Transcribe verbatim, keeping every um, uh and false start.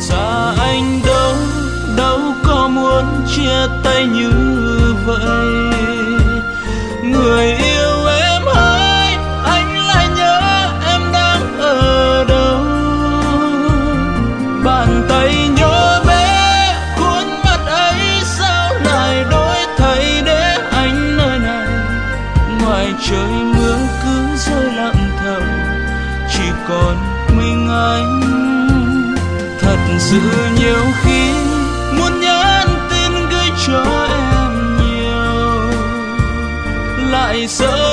ra anh đâu đâu có muốn chia tay như vậy. Người yêu em ơi, anh lại nhớ em đang ở đâu. Bàn tay nhỏ bé khuôn mặt ấy sao lại đổi thay để anh nơi này. Ngoài trời mưa cứ rơi lặng thầm, chỉ còn mình anh. Thật sự nhiều khi muốn nhắn tin gửi cho em nhiều, lại sợ